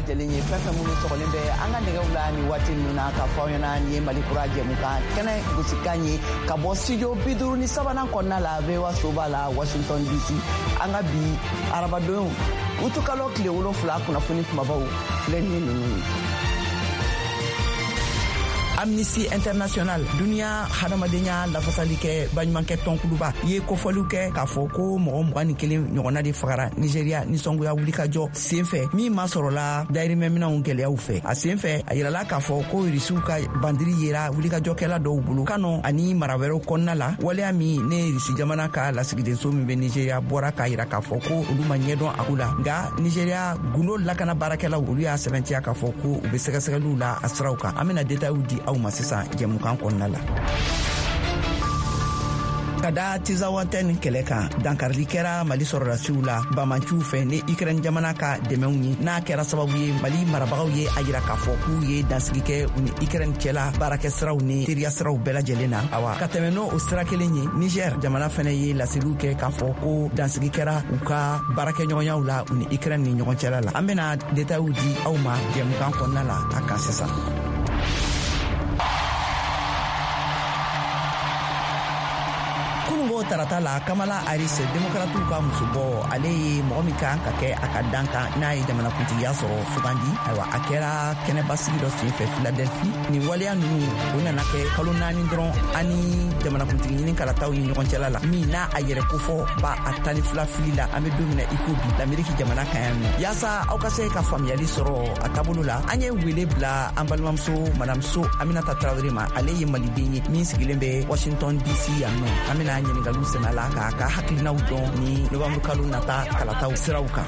lajɛlen ye fɛn fɛn minnu sɔgɔlen bɛ an ka nɛgɛw la ni waati ninnu na k'a fɔ aw ɲɛna nin ye Mali Kura jɛmukan kɛnɛ gosikan ye ka bɔ studio 53 kɔnɔna la VOA so b'a la Washington DC. An ka bi arabadon utukalo tile 7 kunnafoni kumabaw filɛ ni ninnu ye. Amnesty International dunia hadamadenya lafasali kɛ baɲumankɛ tɔnkuluba ye kofɔliw kɛ k'a fɔ ko mɔgɔ 21 ɲɔgɔnna de fagara Nigeria nisɔngoya wulikajɔ senfɛ min ma sɔrɔla dayirimɛminɛw gɛlɛyaw fɛ a senfɛ a yirala k'a fɔ ko irisiw ka bandiri yera wulikajɔkɛla dɔw bolo Kano ani mara wɛrɛw kɔnɔna la waleya min ne irisi jamana ka lasigidenso min bɛ Nigeria bɔra k'a yira k'a fɔ ko olu ma ɲɛdɔn a ko la nka Nigeria gundo lakana baarakɛlaw olu y'a sɛbɛntiya k'a fɔ ko u bɛ sɛgɛsɛgɛliw la a siraw kan an bɛna détails di aw ma sisan jɛmukan kɔnɔna la. Ka da Tizawanten kɛlɛ kan dankarili kɛra Mali sɔrɔdasiw la Bamanciw fɛ ni Ukraine jamana ka dɛmɛw ye n'a kɛra sababu ye Mali marabagaw ye a yira k'a fɔ k'u ye dansigi kɛ u ni Ukraine cɛla baarakɛ siraw ni teriya siraw bɛɛ lajɛlen na awa ka tɛmɛ n'o sira kelen ye Niger jamana fɛnɛ ye laseliw kɛ k'a fɔ ko dansigi kɛra u ka baarakɛɲɔgɔnyaw la u ni Ukraine ni ɲɔgɔn cɛla la an bɛna détails di aw ma jɛmukan kɔnɔna la a kan sisan. Kunungo tarata la Kamala Harris démocrates ka musobɔ ale ye mɔgɔ min kan ka kɛ a ka dankan n'a ye jamanakuntigiya sɔrɔ sugandi ayiwa a kɛra kɛnɛbasigi dɔ senfɛ Philadelphie nin waleya ninnu o nana kɛ kalo 4 dɔrɔn ani jamanakuntigi ɲini kalataw ni ɲɔgɔn cɛla la min n'a a yɛrɛ kofɔ ba a 12 fili la an bɛ don min na i ko bi l'Amérique jamana kan yan nɔ yaasa aw ka se ka faamuyali sɔrɔ a taabolo la an ye wele bila an balimamuso Madame So Aminata Traoré ma ale ye maliden ye min sigilen bɛ Washington DC yan nɔ an bɛna ɲininkaliw sɛmɛ la k'a ka hakilinaw dɔn ni novembre kalo nata kalataw siraw kan.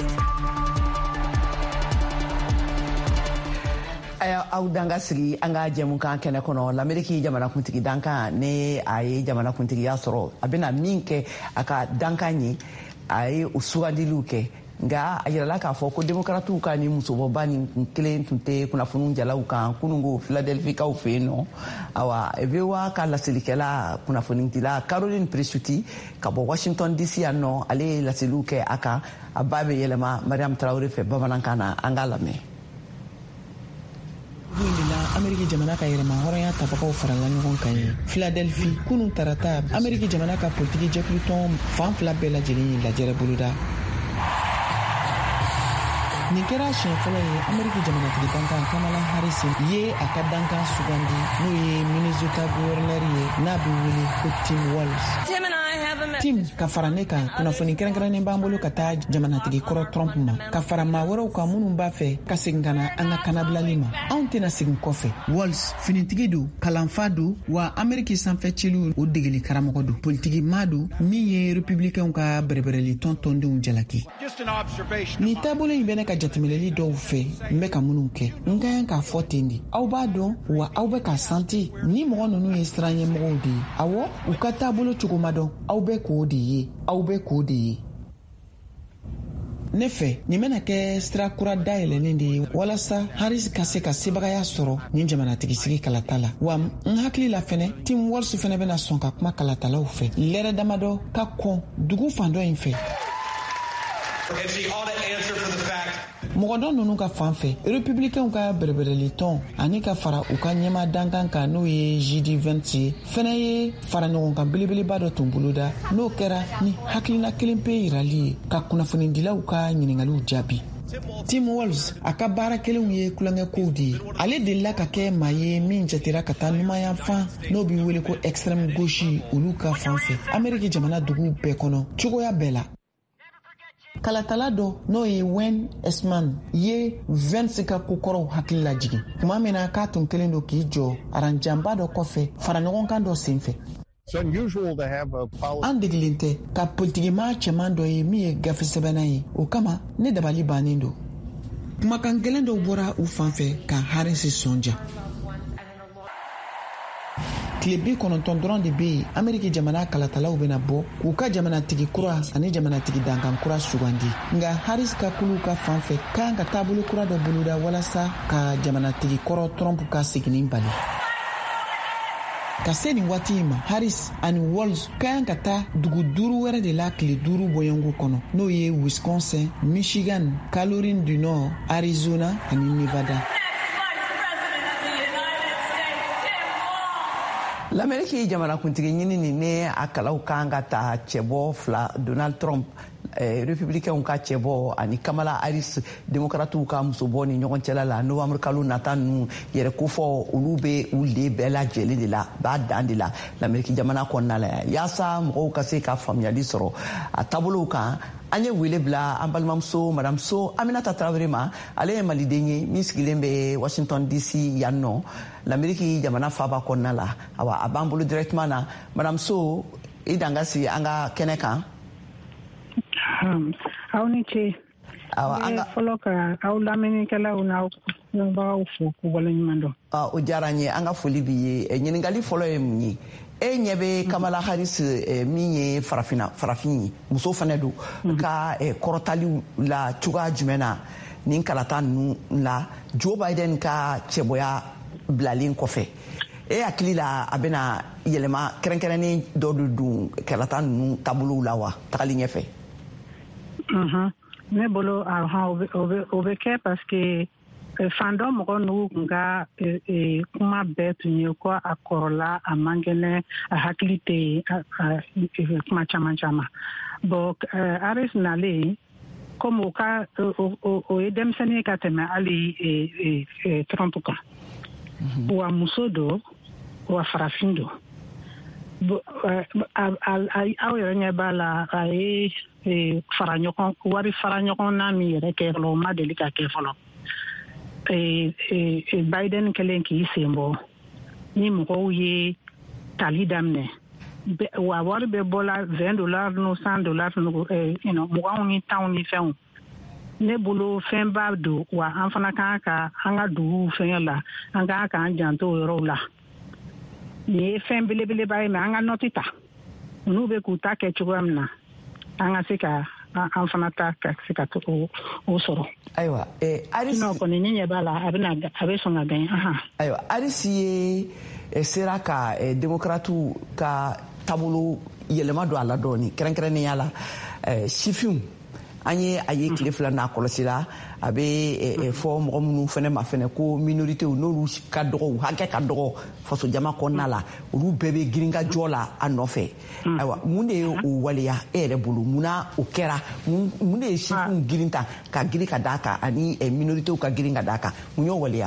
Aw danga sigi an ka jɛmukan kɛnɛ kɔnɔ l'Amérique jamanakuntigi dankan ne a ye jamanakuntigiya sɔrɔ a bɛna min kɛ a ka dankan ye a ye o sugandiliw kɛ nka a yirala k'a fɔ ko démocrates ka ni musobɔba ni kelen tun tɛ kunnafoni jalaw kan kunungo Philadelphie kaw fɛ yen nɔ awa VOA ka laselikɛla kunnafonidila Caroline Presutti ka bɔ Washington DC yan nɔ ale ye laseliw kɛ a kan a ba bɛ yɛlɛma Mariam Traoré fɛ bamanankan na an k'a lamɛn. Ameriki jamana ka yɛrɛma hɔrɔnya tabagaw farala ɲɔgɔn kan ye Philadelphie kunun tarata Ameriki jamana ka politiki jɛkulu tɔn fan fila bɛɛ lajɛlen ye lajɛrɛ boloda. Nin kɛra siɲɛ fɔlɔ ye Ameriki jamanatigi dankan Kamala Harris ye a ka dankan sugandi n'o ye Minnesota gouverneur ye n'a bɛ wele ko Tim Walz. Tim ka fara ne kan kunnafoni kɛrɛnkɛrɛnnen b'an bolo ka taa jamanatigi kɔrɔ Trump ma ka fara maa wɛrɛw kan minnu b'a fɛ ka segin ka na an ka kanabilali ma anw tɛna segin kɔfɛ. Walz finitigi don kalanfa don wa Ameriki sanfɛ cilu o degeli karamɔgɔ don politiki maa don min ye républicains ka bɛrɛbɛrɛli tɔntɔndenw jalaki. Nin taabolo in bɛ ne ka jateminɛli dɔw fɛ n bɛ ka minnu kɛ n ka kan k'a fɔ ten de aw b'a dɔn wa aw bɛ ka santi ni mɔgɔ ninnu ye siran ɲɛmɔgɔw de ye awɔ u ka taabolo cogo ma dɔn aw bɛ k'o de ye aw bɛ k'o de ye. Ne fɛ nin bɛna kɛ sira kura dayɛlɛnnen de ye walasa Harris ka se ka sebagaya sɔrɔ nin jamanatigisi kalata la wa n hakili la fɛnɛ Tim Walz fɛnɛ bɛna sɔn ka kuma kalatalaw fɛ lɛrɛ damadɔ ka kɔn dugu fan dɔ in fɛ. Mɔgɔ dɔ ninnu ka fan fɛ républicains ka bɛrɛbɛrɛli tɔn ani ka fara u ka ɲɛma dankan kan n'o ye JD20 ye fɛnɛ ye fara ɲɔgɔn kan belebeleba dɔ tun boloda n'o kɛra ni hakilina kelen pe yirali ye ka kunnafonidilaw ka ɲiningaliw jaabi. Tim Walz a ka baara kelenw ye kulonkɛkow de ye ale delila ka kɛ maa ye min jatera ka taa numanyan fan n'o bɛ wele ko extrême gauche olu ka fan fɛ Ameriki jamana dugu bɛɛ kɔnɔ cogoya bɛɛ la. Kalatala dɔ n'o ye Wayne Esman ye 20 ka kokɔrɔw hakili lajigin tuma min na k'a tun kelen don k'i jɔ aranjanba dɔ kɔfɛ fara ɲɔgɔn kan dɔ senfɛ. An degelen tɛ ka politikimaa cɛman dɔ ye min ye gafe sɛbɛnna ye o kama ne dabali bannen don. Kumakan gɛlɛn dɔw bɔra u fan fɛ ka Harris sɔnja. Tile 90 dɔrɔn de bɛ yen Ameriki jamana kalatalaw bɛna bɔ k'u ka jamanatigi kura ani jamanatigi dankan kura sugandi nka Harris ka kulu ka fan fɛ kan ka taabolo kura dɔ boloda walasa ka jamanatigi kɔrɔ Trump ka seginin bali. ka se nin waati ma Harris ani Walz kayan ka taa dugu 5 wɛrɛ de la tile 5 bɔɲɔngo kɔnɔ n'o ye Wisconsin, Michigan, Caroline du Nord, Arizona ani Nevada. L'Amérique jamanakuntigi ɲinini ne a kalaw kan ka ta cɛbɔ 2 Donald Trump républicains ka cɛbɔ ani Kamala Harris démocrates ka musobɔ ni ɲɔgɔn cɛla la novembre kalo nata nu yɛrɛ kofɔ olu be u le bɛɛ lajɛlen de la b'a dan de la l'Amérique jamana kɔnɔna la yaasa mɔgɔw ka se ka faamuyali sɔrɔ a taabolow kan an ye wele bila an balimamuso madame So Aminata Traoré ma ale ye maliden ye min sigilen bɛ Washington DC yan nɔ l'Amérique jamana faaba kɔnɔna la awa a b'an bolo directement na madame So i danga si an ka kɛnɛ kan. Aw ni ce. Fɔlɔ ka aw lamɛnnikɛlaw n'aw bagaw fo k'u waleɲuman dɔn. O diyara n ye an ka foli b'i ye ɲininkali fɔlɔ ye mun ye e ɲɛ bɛ Kamala Harris min ye farafin ye muso fana don ka kɔrɔtali la cogoya jumɛn na nin kalata ninnu la Joe Biden ka cɛbɔya bilalen kɔfɛ e hakili la a bɛna yɛlɛma kɛrɛnkɛrɛnnen dɔ de don kalata ninnu taabolow la wa tagali ɲɛfɛ. Ne bolo o bɛ kɛ parce que fan dɔ mɔgɔ n'u kun ka kuma bɛɛ tun ye ko a kɔrɔla a man kɛnɛ a hakili tɛ kuma caman caman bon Harris nalen comme o ye denmisɛnnin ka tɛmɛ hali Trump kan wa muso don wa farafin don aw yɛrɛ ɲɛ b'a la a ye wari fara ɲɔgɔn na min yɛrɛ kɛ o ma deli ka kɛ fɔlɔ. Biden kɛlen k'i sen bɔ ni mɔgɔw ye tali daminɛ wa wari bɛ bɔla $20 n'o $100 mɔgɔw ni tanw ni fɛnw ne bolo fɛnba don wa an fana kan ka an ka dugu fɛngɛ la an kan k'an janto o yɔrɔw la nin ye fɛn belebeleba ye mɛ an ka nɔti ta n'u bɛ k'u ta kɛ cogoya min na an ka se ka an fana ta ka se ka o sɔrɔ. Ayiwa Harris kɔni ne ɲɛ b'a la a bɛ sɔn ka gagner. Ayiwa Harris ye sera ka démocrates ka taabolo yɛlɛma don a la dɔɔni kɛrɛnkɛrɛnnenya la sifinw an ye a ye tile 2 n'a kɔlɔsila a bɛ fɔ mɔgɔ minnu fɛnɛ ma fɛnɛ ko minoritéw n'olu ka dɔgɔ hakɛ ka dɔgɔ faso jama kɔnɔna la olu bɛɛ bɛ girin ka jɔ la a nɔfɛ. Ayiwa mun de ye o waleya e yɛrɛ bolo munna o kɛra mun de ye sifinw girin ta ka girin ka d'a kan ani minoritéw ka girin ka d'a kan mun y'o waleya.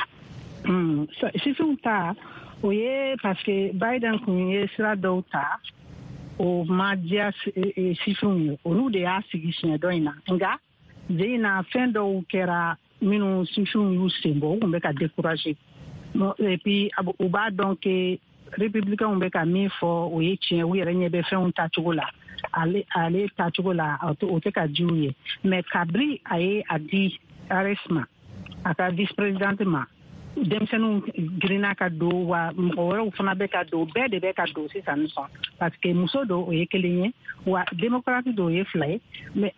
Sifinw ta o ye parce que Biden kun ye sira dɔw ta o ma diya sifinw ye olu de y'a sigi siɲɛ dɔ in na nka ze in na fɛn dɔw kɛra minnu sifinw y'u sen bɔ u kun bɛ ka décourager et puis u b'a dɔn que républicains bɛ ka min fɔ o ye tiɲɛ u yɛrɛ ɲɛ bɛ fɛnw tacogo la ale tacogo la o tɛ ka di u ye mais kabiri a ye a di Harris ma a ka vice présidente ma denmisɛnninw girinna ka don wa mɔgɔ wɛrɛw fana bɛ ka don bɛɛ de bɛ ka don sisan nɔ parce que muso don o ye kelen ye wa démocrate don o ye 2 ye mais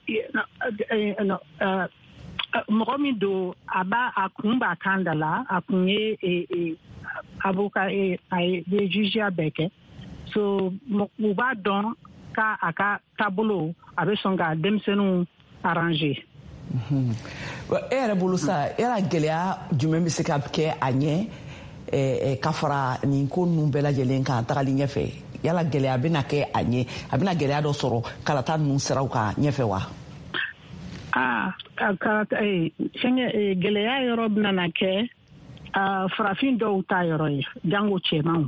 mɔgɔ min don a kun b'a kan da la a kun ye avocat a ye jugeya bɛɛ kɛ so u b'a dɔn ka a ka taabolo a bɛ sɔn ka denmisɛnninw arranger. E yɛrɛ bolo sa yala gɛlɛya jumɛn bɛ se ka kɛ a ɲɛ ka fara nin ko ninnu bɛɛ lajɛlen kan tagali ɲɛfɛ yala gɛlɛya bɛna kɛ a ɲɛ a bɛna gɛlɛya dɔ sɔrɔ kalata ninnu siraw kan ɲɛfɛ wa. Gɛlɛya yɔrɔ bɛna kɛ farafin dɔw ta yɔrɔ ye jango cɛmanw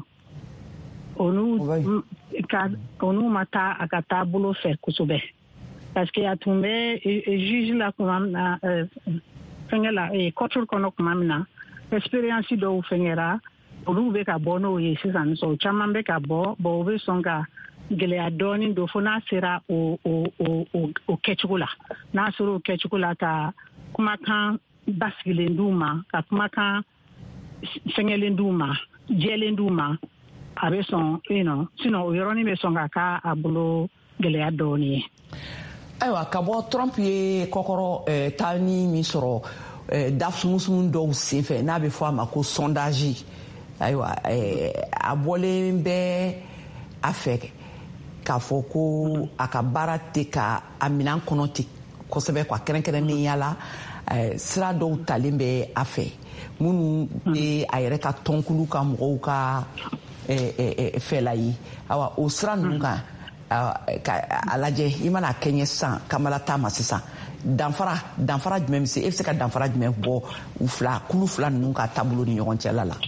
olu ma taa a ka taabolo fɛ kosɛbɛ. Parce que a tun bɛ juge la tuma min na fɛngɛ la cour kɔnɔ tuma min na expérience dɔw fɛngɛra olu bɛ ka bɔ n'o ye sisan o caman bɛ ka bɔ bon o bɛ sɔn ka gɛlɛya dɔɔnin don fo n'a sera o kɛcogo la n'a sera o kɛcogo la ka kumakan basigilen d'u ma ka kumakan fɛngɛlen d'u ma jɛlen d'u ma a bɛ sɔn sinon o yɔrɔnin bɛ sɔn ka k'a bolo gɛlɛya dɔɔnin ye. Ayiwa ka bɔ Trump ye kɔkɔrɔ taani min sɔrɔ da sumusumu dɔw senfɛ n'a bɛ fɔ a ma ko sondage ayiwa a bɔlen bɛ a fɛ k'a fɔ ko a ka baara tɛ ka a minan kɔnɔ ten kosɛbɛ kwa kɛrɛnkɛrɛnnenya la sira dɔw talen bɛ a fɛ minnu bɛ a yɛrɛ ka tɔnkulu ka mɔgɔw ka fɛla ye awa o sira ninnu kan a lajɛ i mana kɛ ɲɛ sisan Kamala ta ma sisan danfara jumɛn bɛ se e bɛ se ka danfara jumɛn bɔ kulu fila ninnu ka taabolo ni ɲɔgɔn cɛla la.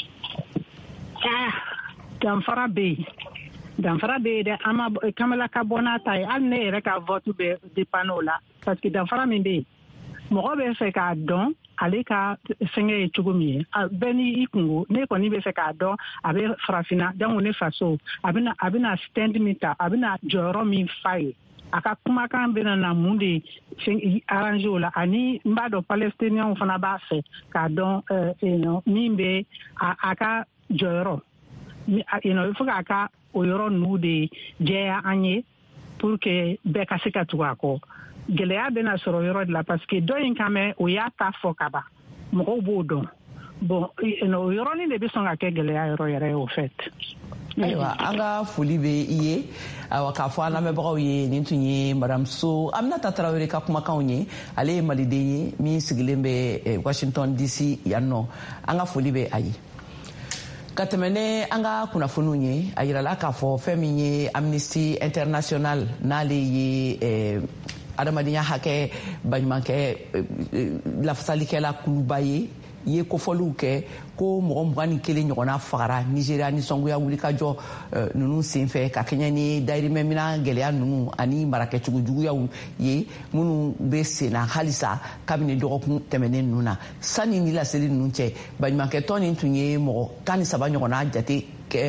danfara bɛ yen dɛ an ma Kamala ka bɔ n'a ta ye hali ne yɛrɛ ka vote bɛ dépend o la parce que danfara min bɛ yen mɔgɔ bɛ fɛ k'a dɔn ale ka fɛngɛ ye cogo min ye bɛɛ ni i kungo ne kɔni bɛ fɛ k'a dɔn a bɛ farafinna donc ne faso a bɛna stand min ta a bɛna jɔyɔrɔ min fa ye a ka kumakan bɛna na mun de arranger o la ani n b'a dɔn palestiniens fana b'a fɛ k'a dɔn min bɛ a ka jɔyɔrɔ il faut k'a ka o yɔrɔ ninnu de jɛya an ye pour que bɛɛ ka se ka tugu a kɔ gɛlɛya bɛna sɔrɔ yɔrɔ de la parce que dɔ in kan mɛn o y'a ta fɔ ka ban mɔgɔw b'o dɔn bon o yɔrɔnin de bɛ sɔn ka kɛ gɛlɛya yɔrɔ yɛrɛ ye au fait. ayiwa an ka foli bɛ i ye ayiwa k'a fɔ an lamɛnbagaw ye nin tun ye madame So Aminata Tarawele ka kumakanw ye ale ye maliden ye min sigilen bɛ Washington DC yan nɔ an ka foli bɛ a ye. Ka tɛmɛ ne an ka kunnafoniw ye a yirala k'a fɔ fɛn min ye Amnesty International n'ale ye adamadenya hakɛ baɲumankɛ lafasalikɛla kuluba ye kofɔliw kɛ ko mɔgɔ 21 ɲɔgɔnna fagara Nigeria nisɔngoya wulikajɔ ninnu senfɛ ka kɛɲɛ ni dayirimɛmina gɛlɛya ninnu ani marakɛcogo juguyaw ye minnu bɛ senna halisa kabini dɔgɔkun tɛmɛnen ninnu na sani ni laseli ninnu cɛ baɲumankɛtɔn nin tun ye mɔgɔ 13 ɲɔgɔnna jate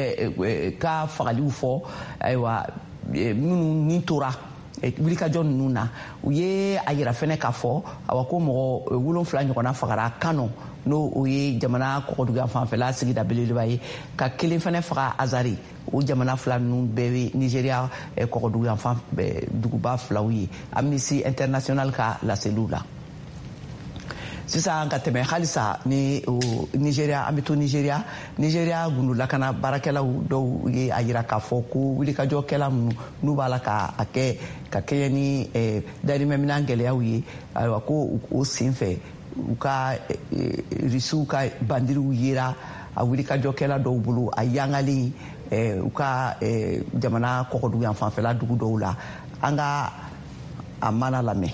ka fagaliw fɔ ayiwa minnu ni tora wulikajɔ ninnu na u ye a yira fɛnɛ k'a fɔ awa ko mɔgɔ 7 ɲɔgɔnna fagara Kano n'o o ye jamana kɔgɔduguya fanfɛla sigida belebeleba ye ka kelen fɛnɛ faga Azari o jamana fila ninnu bɛɛ bɛ Nigeria kɔgɔduguya fan duguba filaw ye Amnesty International ka laseliw la. Sisan ka tɛmɛ halisa ni Nigeria an bɛ to Nigeria gundulakana baarakɛlaw dɔw ye a yira k'a fɔ ko wulikajɔkɛla n'u b'a la ka kɛɲɛ ni dayirimɛminan gɛlɛyaw ye ayiwa ko o senfɛ u ka risiw ka bandiriw yera a wulikajɔkɛla dɔw bolo a yangalen u ka jamana kɔgɔduguya fanfɛla dugu dɔw la an ka a mana lamɛn.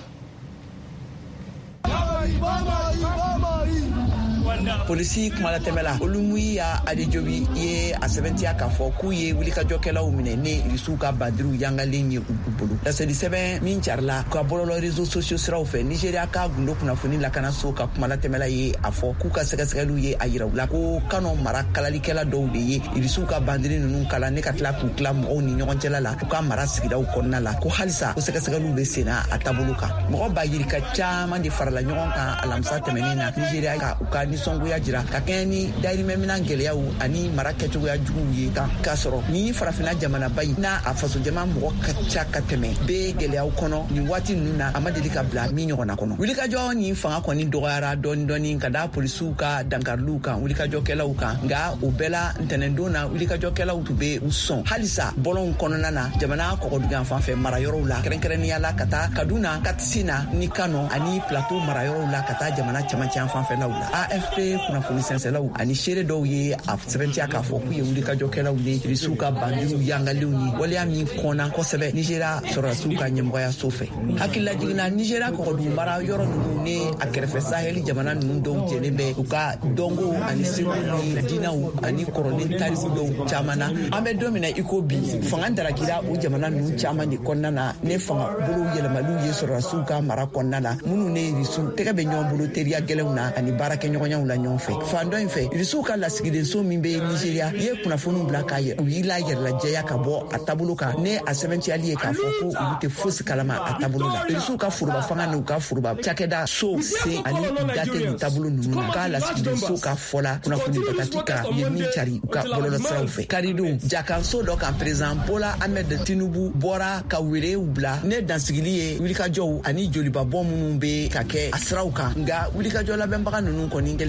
Polisi kumalatɛmɛla Olumuyi Adejobi ye a sɛbɛntiya k'a fɔ k'u ye wulikajɔkɛlaw minɛ ne risiw ka bandiriw yangalen ye u bolo. Laseli sɛbɛn min carila ka bɔlɔlɔ réseaux sociaux siraw fɛ Nigeria ka gundo kunnafoni lakanaso ka kumalatɛmɛla ye a fɔ k'u ka sɛgɛsɛgɛliw ye a yira u la ko Kano mara kalalikɛla dɔw de ye risiw ka bandiri ninnu kala ne ka tila k'u tila mɔgɔw ni ɲɔgɔn cɛla la u ka mara sigidaw kɔnɔna la ko halisa o sɛgɛsɛgɛliw bɛ senna a taabolo kan. Mɔgɔ b'a yirika caman de farala ɲɔgɔn kan alamisa tɛmɛnen na Nigeria ka u ka nisɔngoya jira ka kɛɲɛ ni dayirimɛminan gɛlɛyaw ani mara kɛcogoya juguw ye k'a sɔrɔ ni farafinna jamanaba in n'a a faso jama mɔgɔ ka ca ka tɛmɛ bɛ gɛlɛyaw kɔnɔ nin waati ninnu na a ma deli ka bila min ɲɔgɔnna kɔnɔ. Wulikajɔ ni fanga kɔni dɔgɔyara dɔɔni ka da polisiw ka dankariliw kan wulikajɔkɛlaw kan nka o bɛɛ la ntɛnɛndon na wulikajɔkɛlaw tun bɛ u sɔn halisa bɔlɔnw kɔnɔna na jamana kɔgɔduguyan fanfɛ marayɔrɔw la kɛrɛnkɛrɛnnenya la ka taa Kaduna Katsina ni Kano ani Plateau marayɔrɔw la ka taa jamana cɛmancɛ fanfɛlaw la. AFP kunnafoni sɛnsɛlaw ani seere dɔw ye a sɛbɛntiya k'a fɔ k'u ye wulikajɔkɛlaw ye risiw ka bandiriw yangalenw ye waleya min kɔnna kosɛbɛ Nigeria sɔrɔdasiw ka ɲɛmɔgɔyaso fɛ. Hakilila jiginna Nigeria kɔgɔdugu mara yɔrɔ ninnu ni a kɛrɛfɛ sahɛli jamana ninnu dɔw jɛlen bɛ u ka dɔnko ani segu ni diinaw ani kɔrɔlen tariku dɔw caman na. An bɛ don min na i ko bi fanga darakira o jamana ninnu caman de kɔnɔna na ne fanga bolo yɛlɛmaliw ye sɔrɔdasiw ka mara kɔnɔna la minnu ne risiw tɛgɛ bɛ ɲɔgɔn bolo teriya gɛlɛnw na ani baarakɛɲɔgɔnyaw la ɲɔgɔn fɛ. Fan dɔ in fɛ risiw ka lasigidenso min bɛ Nigeria ye kunnafoniw bila k'a u y'i la yɛrɛlajɛya ka bɔ a taabolo kan ne a sɛbɛntiyali ye k'a fɔ ko olu tɛ fosi kalama a taabolo la. Risiw ka foroba fanga n'u ka foroba cakɛda so se ani date nin taabolo ninnu na k'a lasigidenso ka fɔla kunnafoni bataki ka ye min cari u ka bɔlɔlɔ siraw fɛ. Karidenw jakanso dɔ kan président Bola Ahmed Tinubu bɔra ka welew bila ne dansigili ye wulikajɔw ani jolibabɔ minnu bɛ ka kɛ a siraw kan nka wulikajɔ labɛnbaga ninnu kɔni kɛlen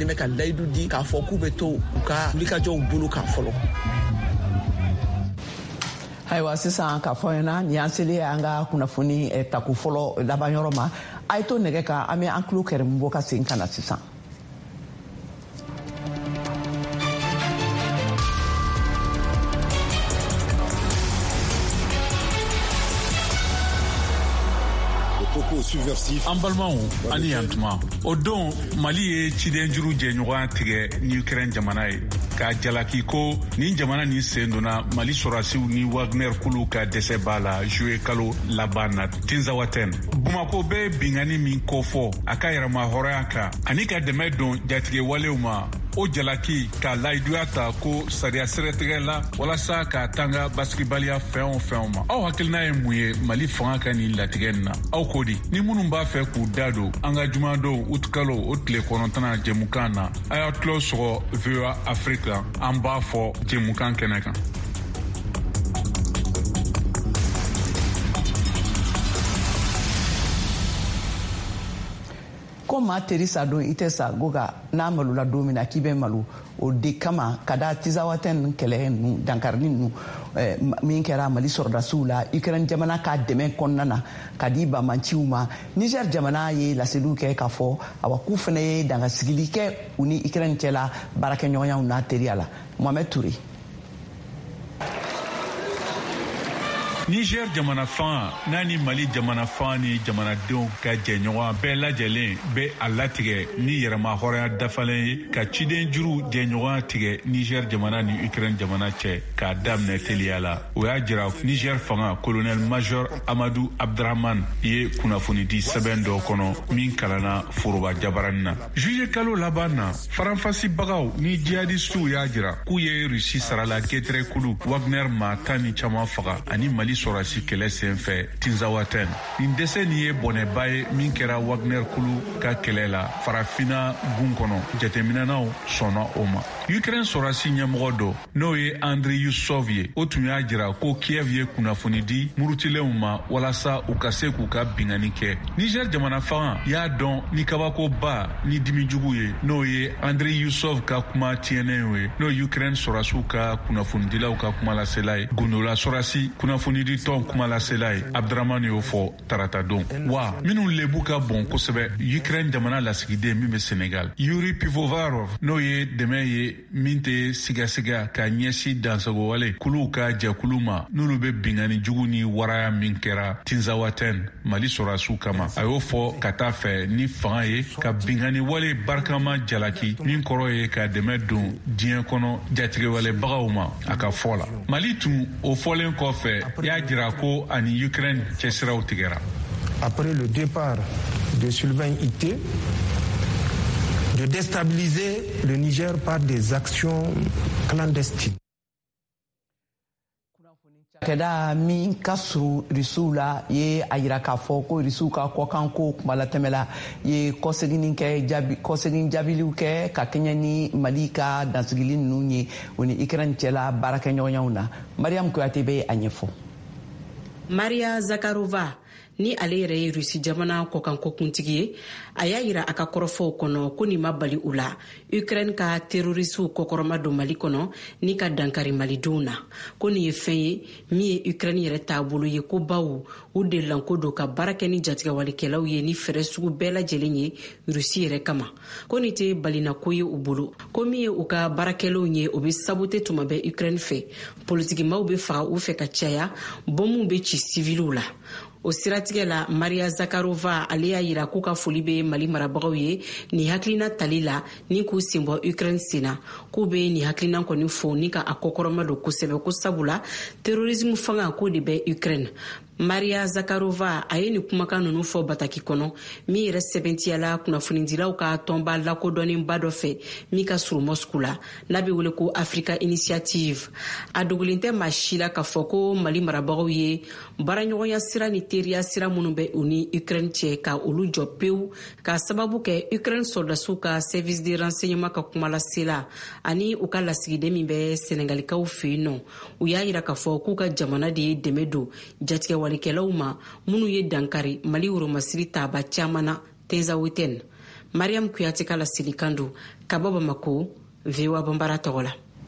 kelen bɛ ka layidu di k'a fɔ k'u bɛ to u ka wulikajɔw bolo kan fɔlɔ. Ayiwa sisan k'a fɔ ɲɛna nin y'an selen an ka kunnafoni tako fɔlɔ labanyɔrɔ ma a ye to nɛgɛ kan an bɛ an tulo kɛrɛmu bɔ ka segin ka na sisan. An balimaw ani yantuma o don Mali ye ciden juru jɛɲɔgɔn tigɛ ni Ukraine jamana ye k'a jalaki ko ni jamana ni sen donna Mali sɔrɔdasiw ni Wagner kulu ka dɛsɛ b'a la juillet kalo laban na Tinzawatène. Bamako bɛ bingani min kofɔ a ka yɛrɛma hɔrɔnya kan ani ka dɛmɛ don jatigɛ walew ma. O jalaki ka layiduya ta ko sariya sɛrɛtigɛ la walasa ka tanga basigibaliya fɛn o fɛn ma. Aw hakilina ye mun ye Mali fanga ka nin latigɛ nin na? Aw ko di ni minnu b'a fɛ k'u da don an ka jumadon utikalo o tile 9 jɛmukan na a y'a tulo sɔgɔ VOA Afrique an b'a fɔ jɛmukan kɛnɛ kan. Ko maa teri sa don i tɛ sa goga n'a malola don min na k'i bɛ malo o de kama ka da Tinzawatène kɛlɛ ninnu dankarili ninnu min kɛra Mali sɔrɔdasiw la Ukraine jamana ka dɛmɛ kɔnɔna na ka di bamanciw ma. Niger jamana ye laseliw kɛ k'a fɔ awa k'u fana ye dangasigili kɛ u ni Ukraine cɛla baarakɛɲɔgɔnyaw n'a teriya la. Mohamed Touré. Niger jamana fan n'a ni Mali jamana fan ni jamanadenw ka jɛɲɔgɔn bɛɛ lajɛlen bɛ a latigɛ ni yɛrɛma hɔrɔnya dafalen ye ka ciden juru jɛɲɔgɔn tigɛ Niger jamana ni Ukraine jamana cɛ k'a daminɛ teliya la. O y'a jira Niger fanga colonel major Amadou Abdrahman ye kunnafoni di sɛbɛn dɔ kɔnɔ min kalanna foroba jabarani na. Juillet kalo laban na faranfasibagaw ni jihadistuw y'a jira k'u ye Rusi sarala Getre kulu Wagner ma tan ni caman faga ani Mali sɔrɔdasi kɛlɛ senfɛ Tinzawatène. Nin dɛsɛ nin ye bɔnɛba ye min kɛra Wagner kulu ka kɛlɛ la farafina gun kɔnɔ. Jateminɛnaw sɔnna o ma. Ukraine sɔrɔdasi ɲɛmɔgɔ dɔ n'o ye Andriy Yusov ye o tun y'a jira ko Kiev ye kunnafoni di murutilenw ma walasa u ka se k'u ka bingani kɛ. Niger jamana fanga y'a dɔn ni kabakoba ni dimijugu ye n'o ye Andriy Yusov ka kuma tiɲɛnen ye n'o Ukraine sɔrɔdasiw ka kunnafonidilaw ka kuma lasela ye. Gundola sɔrɔdasi kunnafoni di tɔn kuma lasela ye Abdrahman y'o fɔ tarata don. Wa minnu lebu ka bon kosɛbɛ Ukraine jamana lasigiden min bɛ Senegal Yuri Pivovarov n'o ye dɛmɛ ye min tɛ sigasiga ka ɲɛsi dansagowale kuluw ka jɛkulu ma n'olu bɛ bingani jugu ni waraya min kɛra Tinzawatène Mali sɔrɔdasiw kama. A y'o fɔ ka taa fɛ ni fanga ye ka bingani wale barikama jalaki min kɔrɔ ye ka dɛmɛ don diɲɛ kɔnɔ jatigɛwalebagaw ma a ka fɔ la. Mali tun o fɔlen kɔfɛ y'a jira ko ani Ukraine cɛsiraw tigɛra. Après le départ de Sylvain Ité, de déstabiliser le Niger par des actions clandestines. Kɛda min ka surun Rusiw la ye a yira k'a fɔ ko Rusiw ka kɔkan ko kumalatɛmɛla ye kɔsegin jaabiliw kɛ ka kɛɲɛ ni Mali ka dansigili ninnu ye o ni Ukraine cɛla baarakɛɲɔgɔnyaw na. Mariam Kuyate bɛ a ɲɛfɔ. Maria Zakharova ni ale yɛrɛ ye Rusi jamana kɔkankokuntigi ye a y'a yira a ka kɔrɔfɔw kɔnɔ ko nin ma bali u la Ukraine ka terrorisiw kɔkɔrɔma don Mali kɔnɔ ni ka dankari malidenw na ko nin ye fɛn ye min ye Ukraine yɛrɛ taabolo ye ko baw u delilanko don ka baara kɛ ni jatigɛwalikɛlaw ye ni fɛrɛ sugu bɛɛ lajɛlen ye Rusi yɛrɛ kama ko nin tɛ balinako ye u bolo ko min ye u ka baarakɛlaw ye o bɛ sabu tɛ tuma bɛ Ukraine fɛ politikimaw bɛ faga u fɛ ka caya bɔnmu bɛ ci civiliw la. O siratigɛ la Maria Zakharova ale y'a yira k'u ka foli bɛ Mali marabagaw ye ni hakilina tali la ni k'u senbɔ Ukraine senna k'u bɛ ni hakilina kɔni fo ni ka a kɔkɔrɔma don kosɛbɛ ko sabula terrorisme fanga k'o de bɛ Ukraine. Maria Zakharova a ye ni kumakan ninnu fɔ bataki kɔnɔ min yɛrɛ sɛbɛntiyala kunnafonidilaw ka tɔnba lakodɔnnenba dɔ fɛ min ka surun Moscou la n'a bɛ wele ko Africa Initiative. A dogolen tɛ maa si la k'a fɔ ko Mali marabagaw ye baaraɲɔgɔnya sira ni teriya sira minnu bɛ u ni Ukraine cɛ ka olu jɔ pewu ka sababu kɛ Ukraine sɔrɔdasiw ka service de renseignement ka kumalasela ani u ka lasigiden min bɛ Senegalikaw fɛ yen nɔ u y'a yira k'a fɔ k'u ka jamana de ye dɛmɛ don jatigɛwalikɛlaw ma minnu ye dankari Mali woromasiri taaba caman na Tinzawatène. Mariam Kuyate ka lasilikan don ka bɔ Bamako, VOA Bambara tɔgɔ la.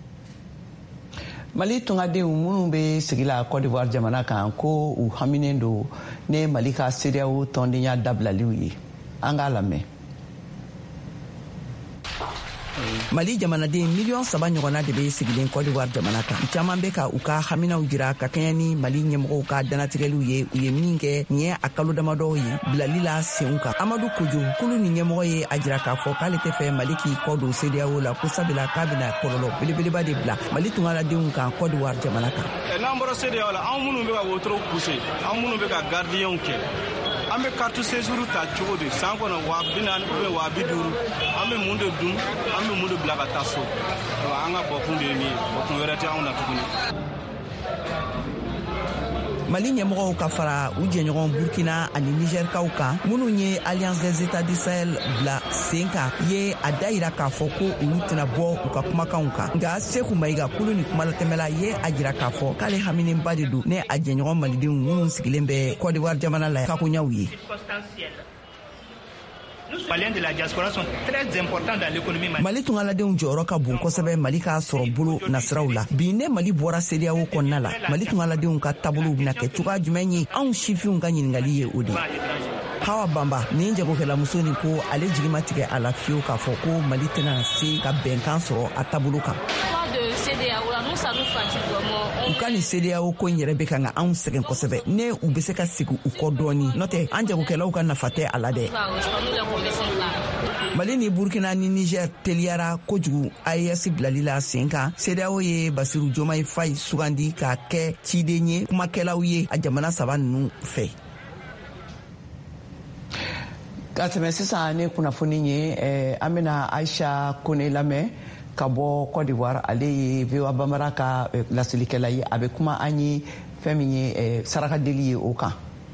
Mali tungadenw minnu bɛ sigila Côte d'Ivoire jamana kan ko u haminen do ne Mali ka CEDEAO tɔndenya dabilaliw ye. An k'a lamɛn. Mali jamanaden miliyɔn 3 ɲɔgɔnna de bɛ sigilen Côte d'Ivoire jamana kan. Caman bɛ ka u ka haminaw jira ka kɛɲɛ ni Mali ɲɛmɔgɔw ka danatigɛliw ye. U ye min kɛ nin ye a kalo damadɔ ye bilali la senw kan. Amadu Kojo kulu ni ɲɛmɔgɔ ye a jira k'a fɔ k'ale tɛ fɛ Mali k'i kɔ don CEDEAO la ko sabula k'a bɛna kɔlɔlɔ belebeleba de bila Mali tungaladenw kan Côte d'Ivoire jamana kan. N'an bɔra CEDEAO la an minnu bɛ ka wotoro pousser an minnu bɛ ka gardien kɛ an bɛ carte séjour ta cogo di san kɔnɔ 40,000 ou 50,000 an bɛ mun de dun an bɛ mun de bila ka taa so an ka bɔkun de ye nin ye bɔkun wɛrɛ tɛ anw na tuguni. Mali ɲɛmɔgɔw ka fara u jɛɲɔgɔn Burkina ani Niger kaw kan minnu ye Alliance des États du Sahel bila sen kan ye a da yira k'a fɔ ko olu tɛna bɔ u ka kumakanw kan. Nka Seku Mayiga kulu ni kumalatɛmɛla ye a jira k'a fɔ k'ale haminenba de don ne a jɛɲɔgɔn malidenw minnu sigilen bɛ Côte d'Ivoire jamana la kakoɲaw ye. Mali tungaladenw jɔyɔrɔ ka bon kosɛbɛ Mali ka sɔrɔ bolo nasiraw la. Bi ne Mali bɔra CEDEAO kɔnɔna la Mali tungaladenw ka taabolow bɛna kɛ cogoya jumɛn ye anw sifinw ka ɲininkali ye o de. Hawa Bamba nin jagokɛlamuso nin ko ale jigi ma tigɛ a la fiyewu k'a fɔ ko Mali tɛna se ka bɛnkan sɔrɔ a taabolo kan. U ka ni CEDEAO ko in yɛrɛ bɛ kan ka anw sɛgɛn kosɛbɛ ne u bɛ se ka sigi u kɔ dɔɔni nɔtɛ an jagokɛlaw ka nafa tɛ a la dɛ. Mali ni Burkina ni Niger teliyara kojugu AES bilali la sen kan CEDEAO ye Basiru Diomaye Faye sugandi ka kɛ ciden ye kumakɛlaw ye a jamana 3 ninnu fɛ. Ka tɛmɛ sisan ne kunnafoni ye an bɛna Aisha Kone lamɛn ka bɔ Côte d'Ivoire ale ye VOA Bambara ka lasilikɛla ye a bɛ kuma an ye fɛn min ye sarakadeli ye o kan.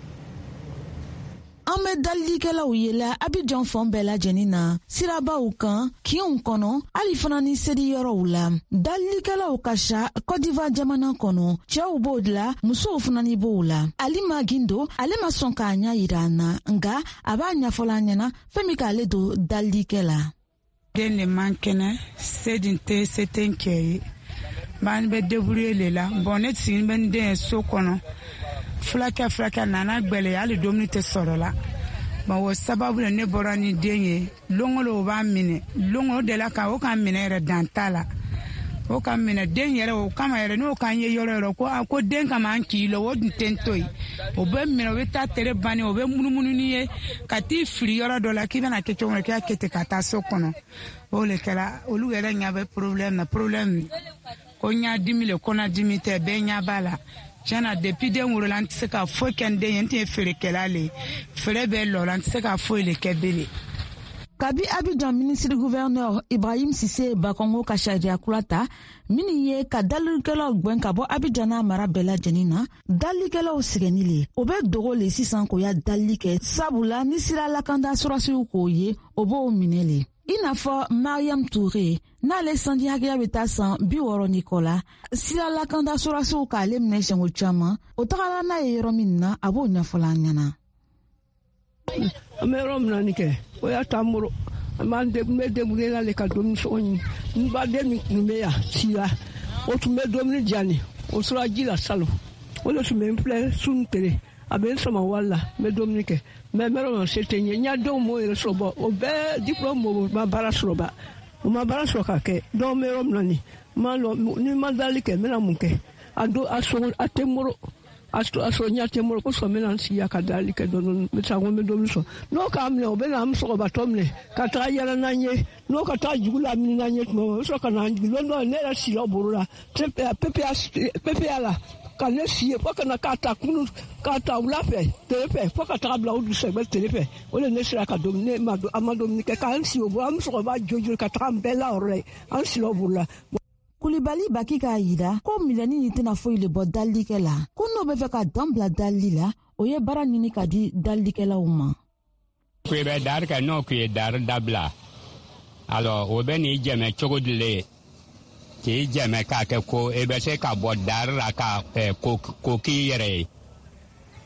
An bɛ dalilikɛlaw yela Abidjan fan bɛɛ lajɛlen na sirabaw kan kinw kɔnɔ hali fana ni seli yɔrɔw la. Dalilikɛlaw ka ca Côte d'Ivoire jamana kɔnɔ cɛw b'o la musow fana ni b'o la. Ali Magindo ale ma sɔn k'a ɲɛ yira an na nka a b'a ɲɛfɔla an ɲɛna fɛn min k'ale don dalilikɛ la. Den de man kɛnɛ sedin tɛ se tɛ n cɛ ye b'an bɛ débrouiller le la bon ne sigilen bɛ n den ye so kɔnɔ fulakɛ nana gbɛlɛ hali dumuni tɛ sɔrɔ la bon o sababu la ne bɔra ni den ye lɔngɔ o b'a minɛ lɔngɔ de la ka o ka minɛ yɛrɛ dan t'a la o ka minɛ den yɛrɛ o kama yɛrɛ n'o kan ye yɔrɔ ko den kama an k'i la o dun tɛ n to yen o bɛ minɛ o bɛ taa tere banni o bɛ munumunu ni ye ka t'i fili yɔrɔ dɔ la k'i bɛna kɛ cogo min na k'i y'a kɛ ten ka taa so kɔnɔ o le kɛra olu yɛrɛ ɲɛ bɛ problème ko ɲa dimi le kɔnɔ dimi tɛ bɛɛ ɲɛ b'a la tiɲɛna depuis den wolola an tɛ se ka foyi kɛ n den ye n tɛ ye feerekɛla le feere bɛɛ lɔ la an tɛ se ka foyi le kɛ bele. Kabi Abidjan ministre gouverneur Ibrahim Cissé Bakongo ka sariya kura ta min ye ka dalilikɛlaw gɛn ka bɔ Abidjan n'a mara bɛɛ lajɛlen na dalilikɛlaw sɛgɛnni le o bɛ dogo le sisan k'o ya dalili kɛ sabula ni sira lakanda sɔrɔsiw k'o ye o b'o minɛ le. I n'a fɔ Mariam Touré n'ale sanji hakɛya bɛ taa san 60 ni kɔ la sira lakanda sɔrɔsiw k'ale minɛ siɲɛ caman o tagala n'a ye yɔrɔ min na a b'o ɲɛfɔla an ɲɛna. An bɛ yɔrɔ min na nin kɛ o y'a t'an bolo an bɛ débrouiller la le ka dumuni sɔngɔ ɲini n baden min tun bɛ yan sira o tun bɛ dumuni diyan nin o sera ji la salon o de tun bɛ n filɛ su ni tile a bɛ n sama wari la n bɛ dumuni kɛ mais n bɛ yɔrɔ min se tɛ n ye n y'a denw m'o yɛrɛ sɔrɔ bɔ o bɛɛ diplôme o ma baara sɔrɔ ba o ma baara sɔrɔ ka kɛ donc n bɛ yɔrɔ min na nin ma lɔ ni ma dali kɛ n bɛna mun kɛ a tɛ n bolo a sɔrɔ ɲa tɛ n bolo ko sɔn n bɛna n sigi ka dali kɛ dɔɔni n bɛ taa ko n bɛ dumuni sɔrɔ n'o k'a minɛ o bɛ na n sɔgɔbatɔ minɛ ka taa yɛlɛ n'an ye n'o ka taa jugu lamini n'an ye tuma o bɛ sɔrɔ ka na jigin lɔndɔ ne yɛrɛ sila o bolo la PPA la ka ne si ye fo ka na k'a ta kunu k'a ta wula fɛ tile fɛ fo ka taga bila o dugusɛgbɛ tile fɛ o de ne sera ka dumuni an ma dumuni kɛ k'an sigi o bolo an bɛ sɔgɔba jojoli ka taga n bɛɛ la o yɔrɔ la an sila o bolo la. Kulibali Baki k'a yira ko miliyɔni ni tɛna foyi le bɔ dalilikɛ la ko n'o bɛ fɛ ka dan bila dalili la o ye baara ɲini ka di dalilikɛlaw ma. Ko i bɛ dari kɛ n'o kun ye dari dabila alors o bɛ n'i jɛmɛ cogo di le k'i jɛmɛ k'a kɛ ko i bɛ se ka bɔ dari la ka ko k'i yɛrɛ ye.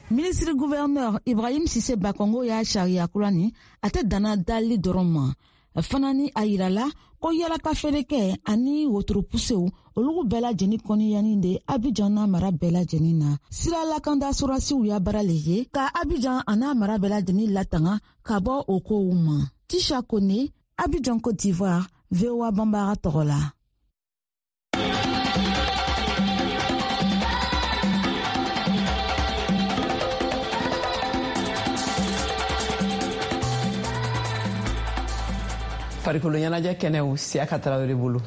Ministre gouverneur Ibrahim Cissé Bakongo y'a sariya kura ni a tɛ danna dalili dɔrɔn ma fana ni a yirala ko yalaka feerekɛ ani wotoro pusew olugu bɛɛ lajɛni kɔniyani de Abidjan n'a mara bɛɛ lajɛni na. Sira lakanda sorasiw y'a baara le ye ka Abidjan a n'a mara bɛɛ lajɛni latanga ka bɔ o kow ma. Tisha Kone, Abidjan, Côte d'Ivoire, VOA Bambara tɔgɔ la. farikolo ɲɛnajɛ kɛnɛw Siaka Traoré bolo.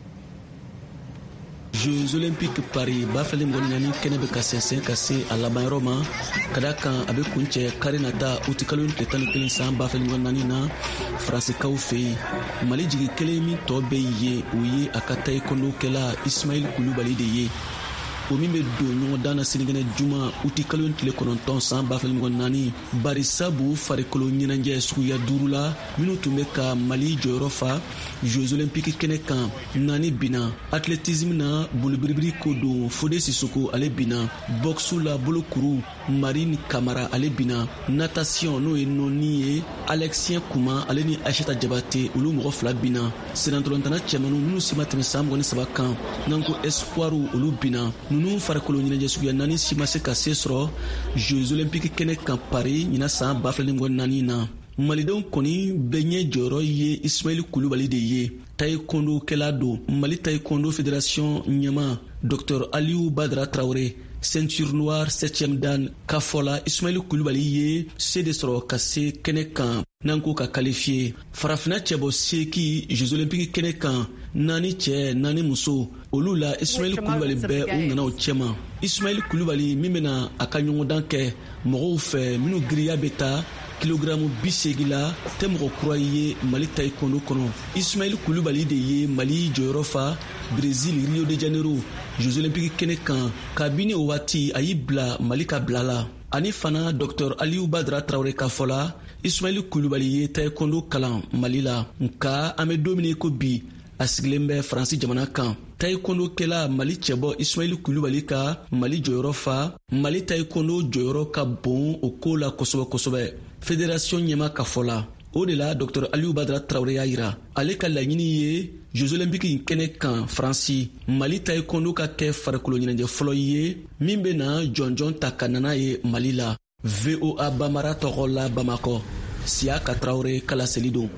Jeux olympiques Paris bafɛlen gɔnɲani kɛnɛ bɛ ka sɛnsɛn ka se a labanyɔrɔ ma ka da kan a bɛ kuncɛ kari nata uti kalo tile 11 san bafɛlen gɔnɲani na faransikaw fɛ yen. Mali jigi kelen min tɔ bɛ ye o ye a ka taekwondo kɛla Ismail Kulubali de ye. O min bɛ don ɲɔgɔn dan na sinikɛnɛ juma uti kalo tile 9 san bafɛlen gɔnɲani bari sabu farikolo ɲɛnajɛ suguya 5 la minnu tun bɛ ka Mali jɔyɔrɔ fa Jeux olympiques kɛnɛ kan 4 bina. Athlétisme na bolibiribiri ko don Fode Sissoko ale bina. Boxu la bolokuru Marine Kamara ale bina. Natation n'o ye nɔni ye Alexien Kuma ale ni Aïchata Jabate olu mɔgɔ 2 bina. Senatolantana cɛmanu minnu si ma tɛmɛ san 23 kan n'an ko espoiru olu bina. Nunu farikolo ɲɛnajɛ suguya 4 si ma se ka se sɔrɔ Jeux olympiques kɛnɛ kan Paris ɲina san 2024 na. Malidenw kɔni bɛɛ ɲɛ jɔyɔrɔ ye Ismail Kulubali de ye. Taekwondo kɛla don Mali Taekwondo Fédération ɲɛma Dr Aliou Badara Traoré ceinture noire 7e dan k'a fɔla Ismail Kulubali ye se de sɔrɔ ka se kɛnɛ kan n'an ko ka qualifier. Farafina cɛbɔ seki Jeux olympiques kɛnɛ kan 4 cɛ 4 muso olu la Ismail Kulubali bɛ u nana o cɛma. Ismail Kulubali min bɛna a ka ɲɔgɔndan kɛ mɔgɔw fɛ minnu giriya bɛ taa kilogramu 80 la tɛ mɔgɔ kura ye Mali taekwondo kɔnɔ. Ismail Kulubali de ye Mali jɔyɔrɔ fa Brésil Rio de Janeiro Jeux olympiques kɛnɛ kan kabini o waati a y'i bila Mali ka bila la. Ani fana Dr Aliou Badara Traoré ka fɔla Ismail Kulubali ye taekwondo kalan Mali la nka an bɛ don min ko bi a sigilen bɛ Faransi jamana kan. Taekwondo kɛla Mali cɛbɔ Ismail Kulubali ka Mali jɔyɔrɔ fa Mali taekwondo jɔyɔrɔ ka bon o ko la kosɛbɛ kosɛbɛ. Fédération ɲɛma ka fɔla o de la Dr Aliou Badara Traoré y'a yira ale ka laɲini ye Jeux olympiques kɛnɛ kan Faransi Mali taekwondo ka kɛ farikolo ɲɛnajɛ fɔlɔ ye min bɛ na jɔnjɔn ta ka nana ye Mali la. VOA Bambara tɔgɔ la Bamakɔ Siaka Traoré kala seli don.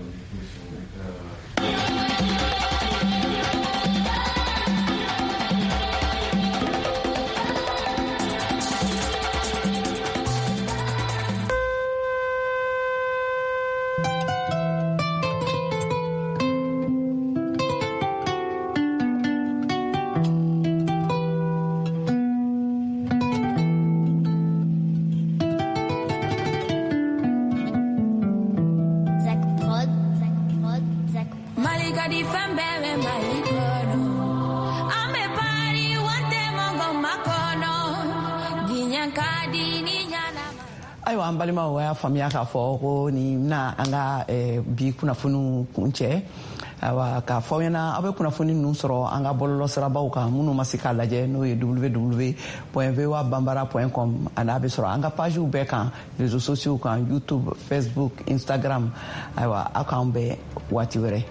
Ayiwa an balimaw y'a faamuya k'a fɔ ko nin na an ka bi kunnafoniw kuncɛ ayiwa k'a fɔ aw ɲɛna aw bɛ kunnafoni ninnu sɔrɔ an ka bɔlɔlɔsirabaw kan minnu ma se k'a lajɛ n'o ye www.voabambara.com a n'a bɛ sɔrɔ an ka pajiw bɛɛ kan réseaux sociaux kan YouTube, Facebook, Instagram ayiwa aw k'an bɛn waati wɛrɛ.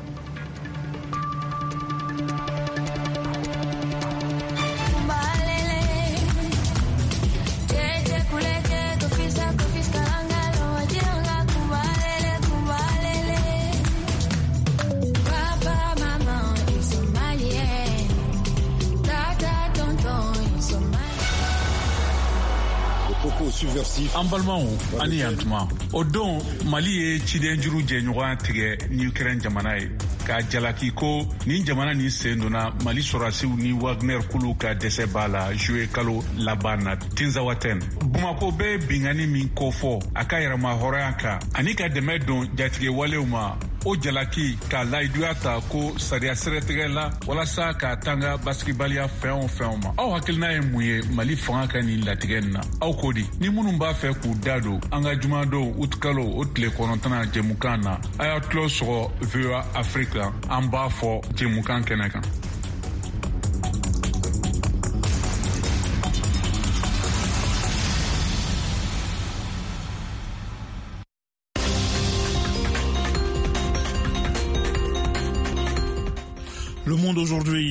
An balimaw ani yantuma o don Mali ye ciden juru jɛɲɔgɔn tigɛ ni Ukraine jamana ye k'a jalaki ko nin jamana ni sen donna Mali sɔrɔdasiw ni Wagner kulu ka dɛsɛ b'a la juillet kalo laban na Tinzawatène. Bamako bɛ bingani min kofɔ a ka yɛrɛma hɔrɔnya kan ani ka dɛmɛ don jatigɛ walew ma o jalaki ka layiduya ta ko sariya sɛrɛtigɛ la walasa ka tanga basigibaliya fɛn o fɛn ma. Aw hakilina ye mun ye Mali fanga ka nin latigɛ nin na? Aw ko di ni minnu b'a fɛ k'u da don an ka jumadon utikalo o tile 9 jɛmukan na a y'a tulo sɔgɔ VOA Afrique la an b'a fɔ jɛmukan kɛnɛ kan. Le Monde aujourd'hui